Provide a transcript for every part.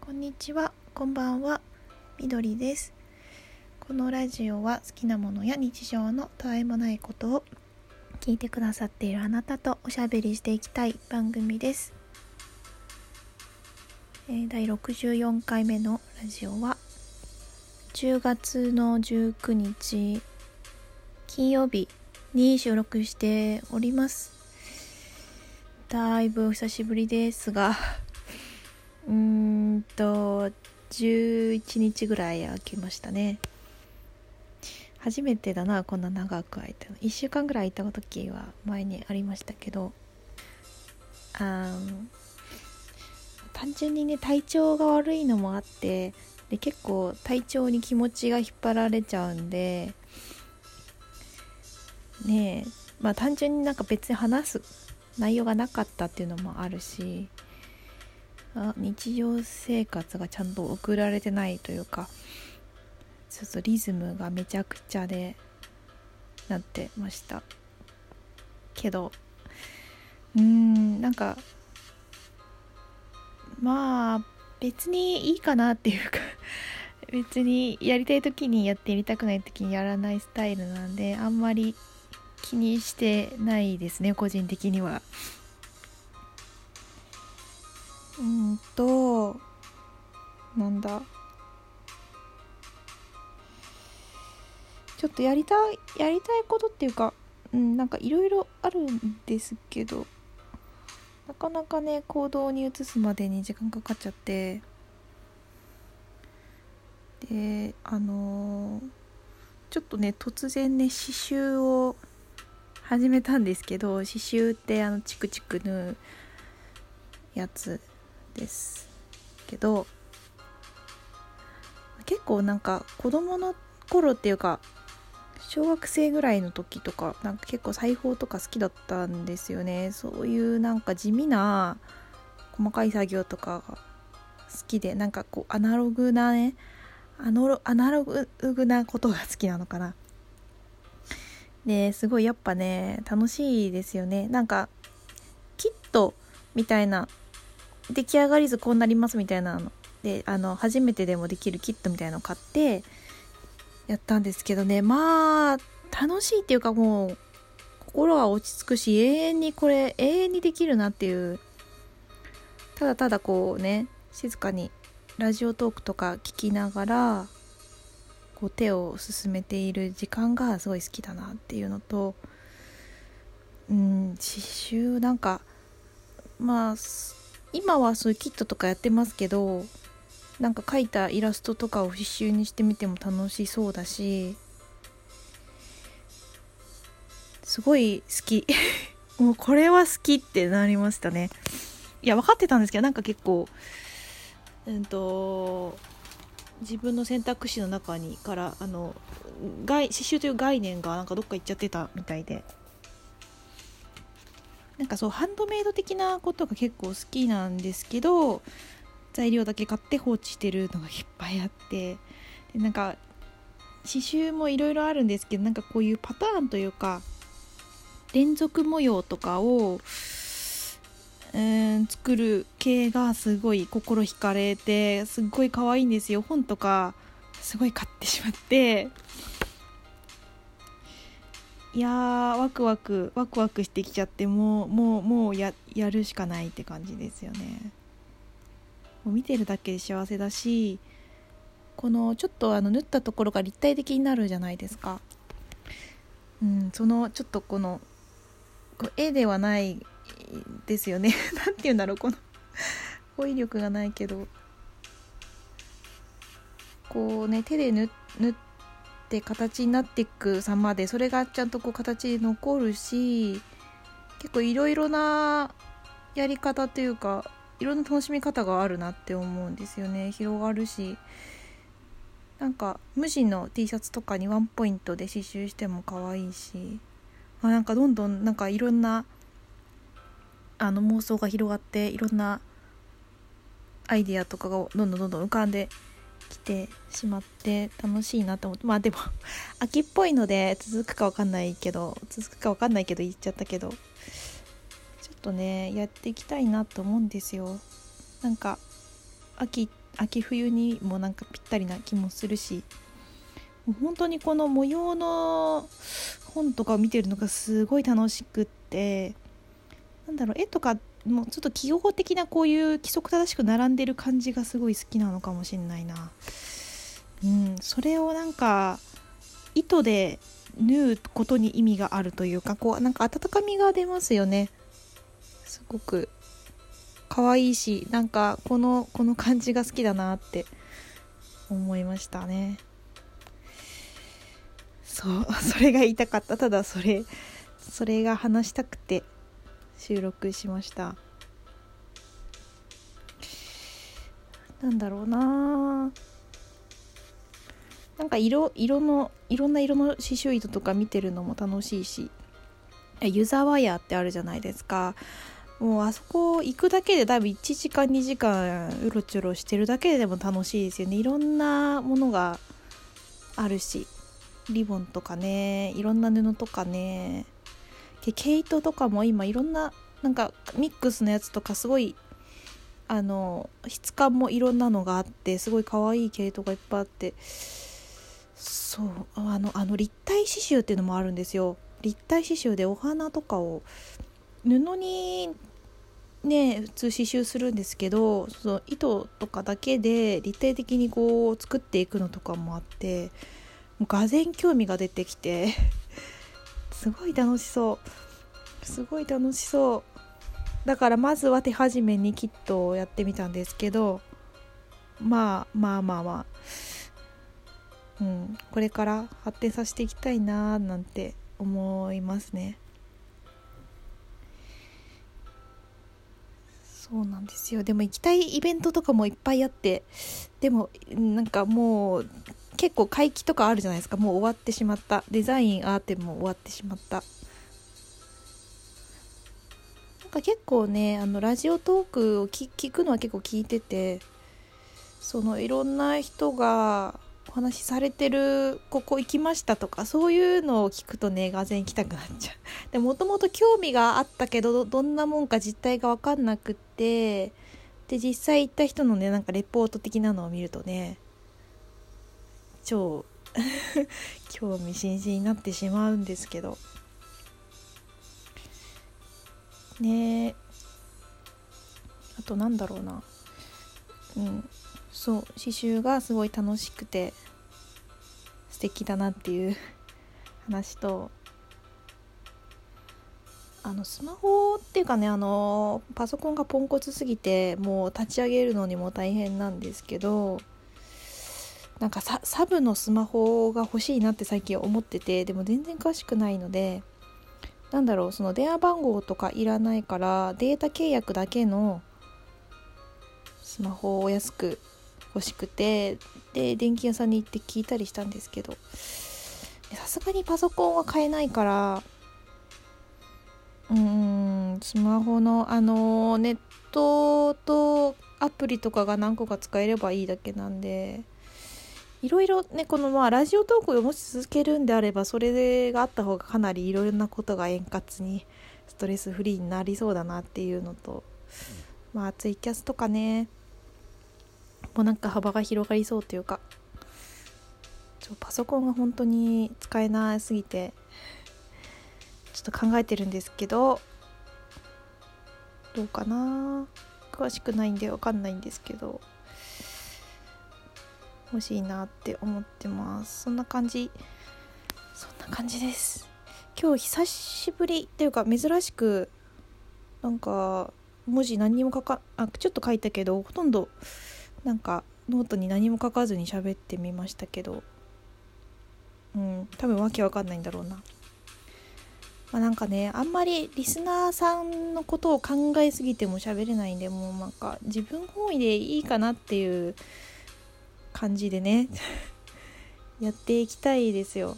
こんにちは、こんばんは、みどりです。このラジオは好きなものや日常のたわいもないことを聞いてくださっているあなたとおしゃべりしていきたい番組です。第64回目のラジオは10月の19日金曜日に収録しております。だいぶお久しぶりですが11日ぐらい空きましたね。初めてだな、こんな長く空いたの。1週間ぐらい空いた時は前にありましたけど、単純にね、体調が悪いのもあって、で結構体調に気持ちが引っ張られちゃうんでねえ、単純になんか別に話す内容がなかったっていうのもあるし、日常生活がちゃんと送られてないというか、ちょっとリズムがめちゃくちゃでなってましたけど、なんか別にいいかなっていうか別にやりたい時にやってやりたくない時にやらないスタイルなんで、あんまり気にしてないですね、個人的には。なんだちょっとやりたいことっていうか、なんかいろいろあるんですけど、なかなかね行動に移すまでに時間かかっちゃって、でちょっとね突然ね刺繍を始めたんですけど、刺繍ってチクチク縫うやつですけど、結構なんか子供の頃っていうか小学生ぐらいの時とか、なんか結構裁縫とか好きだったんですよね。そういうなんか地味な細かい作業とかが好きで、なんかこうアナログなことが好きなのかな。ですごいやっぱね楽しいですよね。なんかキットみたいな、出来上がり図こうなりますみたいなので、初めてでもできるキットみたいなのを買ってやったんですけどね、楽しいっていうか、もう心が落ち着くし、永遠にできるなっていう、ただただこうね静かにラジオトークとか聞きながらこう手を進めている時間がすごい好きだなっていうのと、刺繍なんか今はそういうキットとかやってますけど、なんか描いたイラストとかを刺繍にしてみても楽しそうだし、すごい好きもうこれは好きってなりましたね。いや分かってたんですけど、なんか結構自分の選択肢の中にから刺繍という概念がなんかどっか行っちゃってたみたいで、なんかそうハンドメイド的なことが結構好きなんですけど、材料だけ買って放置してるのがいっぱいあって、でなんか刺繍もいろいろあるんですけど、なんかこういうパターンというか連続模様とかを作る系がすごい心惹かれて、すっごい可愛いんですよ。本とかすごい買ってしまって、いやーワクワクしてきちゃって、もうやるしかないって感じですよね。もう見てるだけで幸せだし、このちょっと縫ったところが立体的になるじゃないですか。そのちょっとこの絵ではないですよねなんて言うんだろう、この語彙力がないけど、こうね手で縫って形になっていく様で、それがちゃんとこう形で残るし、結構いろいろなやり方というかいろんな楽しみ方があるなって思うんですよね。広がるし、なんか無地の T シャツとかにワンポイントで刺繍しても可愛いし、なんかどんどんなんかいろんな妄想が広がって、いろんなアイディアとかがどんどん浮かんできてしまって楽しいなと思って、でも秋っぽいので続くか分かんないけど言っちゃったけど、ちょっとねやっていきたいなと思うんですよ。なんか秋っ秋冬にもなんかぴったりな気もするし、もう本当にこの模様の本とかを見てるのがすごい楽しくって、なんだろう、絵とかもうちょっと記号的なこういう規則正しく並んでる感じがすごい好きなのかもしれないな。それをなんか糸で縫うことに意味があるというか、こうなんか温かみが出ますよね。すごく可愛いし、なんかこの感じが好きだなって思いましたね。それが言いたかった。ただそれが話したくて収録しました。なんだろうな、なんかいろんな色の刺繍糸とか見てるのも楽しいし、湯沢屋ってあるじゃないですか。もうあそこ行くだけでだいぶ1時間2時間うろちょろしてるだけでも楽しいですよね。いろんなものがあるし、リボンとかね、いろんな布とかね、毛糸とかも今いろんななんかミックスのやつとかすごい質感もいろんなのがあって、すごい可愛い毛糸がいっぱいあって、そう立体刺繍っていうのもあるんですよ。立体刺繍でお花とかを布にね普通刺繍するんですけど、その糸とかだけで立体的にこう作っていくのとかもあって、もうがぜん興味が出てきてすごい楽しそうだから、まずは手始めにキットをやってみたんですけど、まあ、これから発展させていきたいななんて思いますね。そうなんですよ。でも行きたいイベントとかもいっぱいあって、でもなんかもう結構会期とかあるじゃないですか。もう終わってしまった。デザインアーテも終わってしまった。なんか結構ね、ラジオトークを聞くのは結構聞いてて、そのいろんな人がお話しされてるここ行きましたとか、そういうのを聞くとね、がぜん行きたくなっちゃう。でもともと興味があったけど、どんなもんか実態が分かんなくって、で実際行った人のね、なんかレポート的なのを見るとね、超興味津々になってしまうんですけどね。あとなんだろうな、そう刺繍がすごい楽しくて素敵だなっていう話と、スマホっていうかね、パソコンがポンコツすぎてもう立ち上げるのにも大変なんですけど、なんかサブのスマホが欲しいなって最近思ってて、でも全然詳しくないので、なんだろう、その電話番号とかいらないからデータ契約だけのスマホを安く欲しくて、で電気屋さんに行って聞いたりしたんですけど、さすがにパソコンは買えないから、スマホのネットとアプリとかが何個か使えればいいだけなんで、いろいろね、このラジオトークをもし続けるんであれば、それがあった方がかなりいろいろなことが円滑にストレスフリーになりそうだなっていうのと、ツイキャスとかね、もうなんか幅が広がりそうというか、パソコンが本当に使えなすぎてちょっと考えてるんですけど、どうかな、詳しくないんで分かんないんですけど、欲しいなって思ってます。そんな感じです。今日久しぶりっていうか珍しく、なんか文字何にもちょっと書いたけど、ほとんどなんかノートに何も書かずに喋ってみましたけど、多分わけわかんないんだろうな。なんかね、あんまりリスナーさんのことを考えすぎても喋れないんで、もうなんか自分本位でいいかなっていう感じでねやっていきたいですよ。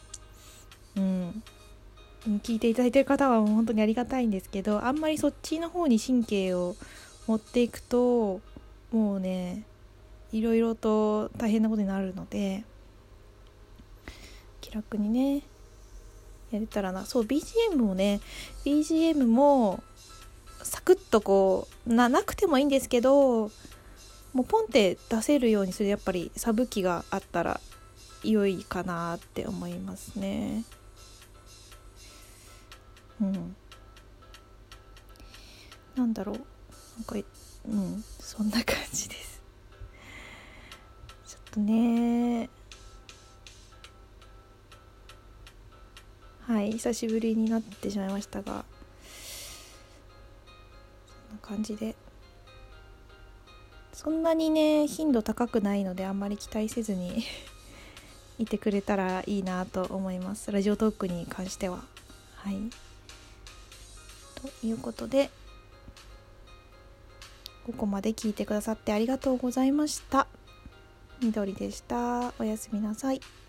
聞いていただいている方はもう本当にありがたいんですけど、あんまりそっちの方に神経を持っていくともうね、いろいろと大変なことになるので、気楽にねやれたらな。そう、BGM もサクッとこうなくてもいいんですけど、 もうポンって出せるようにする、やっぱりサブ機があったら良いかなって思いますね。なんだろう、そんな感じです。ちょっとね、久しぶりになってしまいましたが、そんな感じで、そんなにね頻度高くないので、あんまり期待せずにいてくれたらいいなと思います。ラジオトークに関しては。ということで、ここまで聞いてくださってありがとうございました。みどりでした。おやすみなさい。